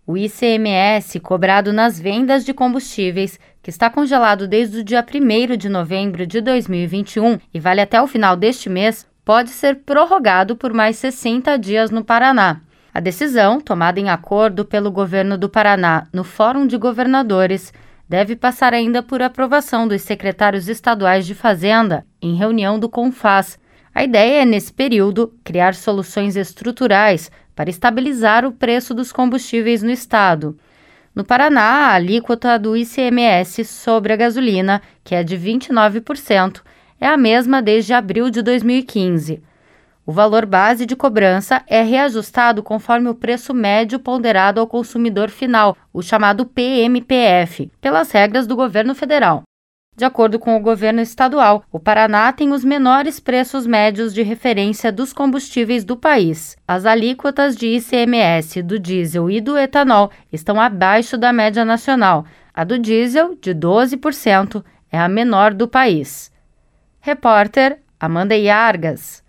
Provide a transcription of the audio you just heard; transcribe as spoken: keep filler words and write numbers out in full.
O I C M S cobrado nas vendas de combustíveis, que está congelado desde o dia primeiro de novembro de dois mil e vinte e um e vale até o final deste mês, pode ser prorrogado por mais sessenta dias no Paraná. A decisão, tomada em acordo pelo governo do Paraná no Fórum de Governadores, deve passar ainda por aprovação dos secretários estaduais de Fazenda em reunião do CONFAZ. A ideia é, nesse período, criar soluções estruturais para estabilizar o preço dos combustíveis no estado. No Paraná, a alíquota do I C M S sobre a gasolina, que é de vinte e nove por cento, é a mesma desde abril de dois mil e quinze. O valor base de cobrança é reajustado conforme o preço médio ponderado ao consumidor final, o chamado P M P F, pelas regras do governo federal. De acordo com o governo estadual, o Paraná tem os menores preços médios de referência dos combustíveis do país. As alíquotas de I C M S do diesel e do etanol estão abaixo da média nacional. A do diesel, de doze por cento, é a menor do país. Repórter Amanda Iargas.